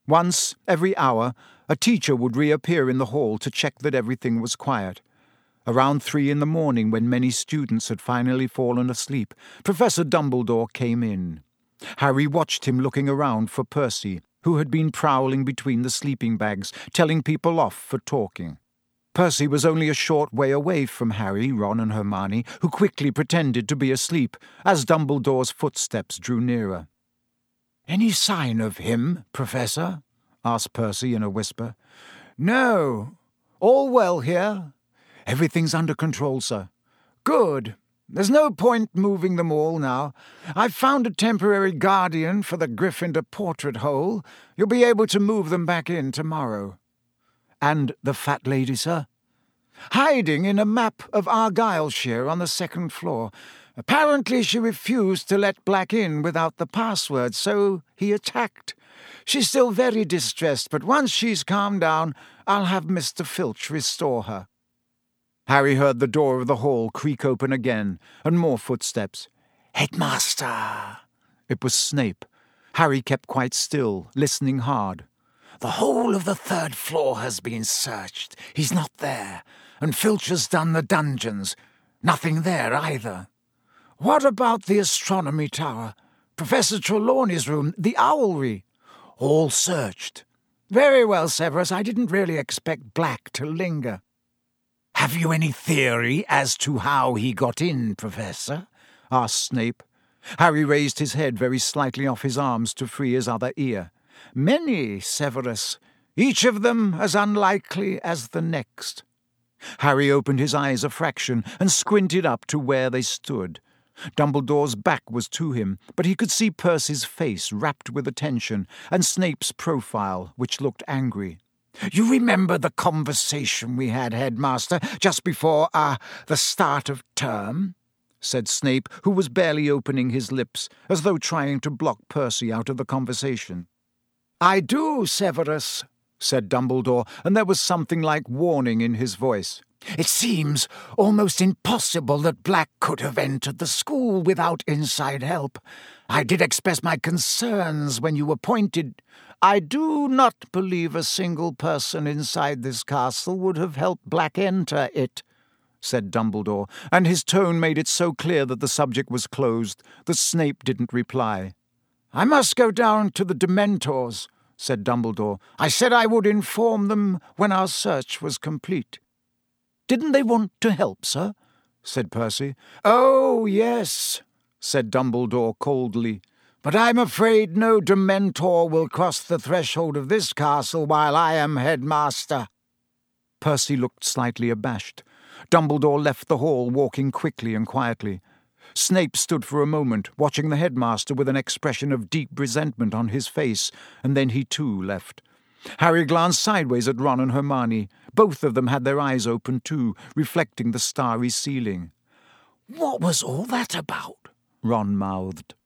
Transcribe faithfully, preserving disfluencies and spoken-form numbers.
Once every hour, a teacher would reappear in the hall to check that everything was quiet. Around three in the morning, when many students had finally fallen asleep, Professor Dumbledore came in. Harry watched him looking around for Percy, who had been prowling between the sleeping bags, telling people off for talking. Percy was only a short way away from Harry, Ron and Hermione, who quickly pretended to be asleep as Dumbledore's footsteps drew nearer. "Any sign of him, Professor?" asked Percy in a whisper. "No. All well here. Everything's under control, sir." "Good. There's no point moving them all now. I've found a temporary guardian for the Gryffindor portrait hole. You'll be able to move them back in tomorrow." "And the fat lady, sir?" "Hiding in a map of Argyllshire on the second floor. Apparently she refused to let Black in without the password, so he attacked. She's still very distressed, but once she's calmed down, I'll have Mister Filch restore her." Harry heard the door of the hall creak open again, and more footsteps. "Headmaster!" It was Snape. Harry kept quite still, listening hard. "The whole of the third floor has been searched. He's not there. And Filch has done the dungeons. Nothing there either." "What about the astronomy tower? Professor Trelawney's room, the owlry?" "All searched." "Very well, Severus. I didn't really expect Black to linger." "Have you any theory as to how he got in, Professor?" asked Snape. Harry raised his head very slightly off his arms to free his other ear. "Many, Severus. Each of them as unlikely as the next." Harry opened his eyes a fraction and squinted up to where they stood. Dumbledore's back was to him, but he could see Percy's face rapt with attention and Snape's profile, which looked angry. "You remember the conversation we had, Headmaster, just before, ah, uh, the start of term?" said Snape, who was barely opening his lips, as though trying to block Percy out of the conversation. "I do, Severus," said Dumbledore, and there was something like warning in his voice. "It seems almost impossible that Black could have entered the school without inside help. I did express my concerns when you appointed—" "I do not believe a single person inside this castle would have helped Black enter it," said Dumbledore, and his tone made it so clear that the subject was closed that Snape didn't reply. "I must go down to the Dementors," said Dumbledore. "I said I would inform them when our search was complete." "Didn't they want to help, sir?" said Percy. "Oh, yes," said Dumbledore coldly. "But I'm afraid no Dementor will cross the threshold of this castle while I am headmaster." Percy looked slightly abashed. Dumbledore left the hall, walking quickly and quietly. Snape stood for a moment, watching the headmaster with an expression of deep resentment on his face, and then he too left. Harry glanced sideways at Ron and Hermione. Both of them had their eyes open too, reflecting the starry ceiling. "What was all that about?" Ron mouthed.